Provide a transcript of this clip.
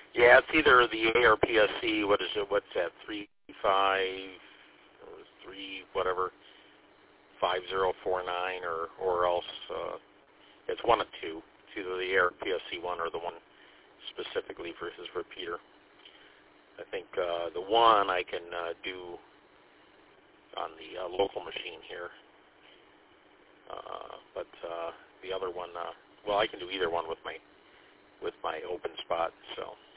Yeah, it's either the A or PSC. What is it? What's that? 35 or 3 whatever 5049 or else it's one of two. It's either the A or PSC one or the one specifically for his repeater. I think the one I can do on the local machine here, but the other one, well, I can do either one with my open spot. So.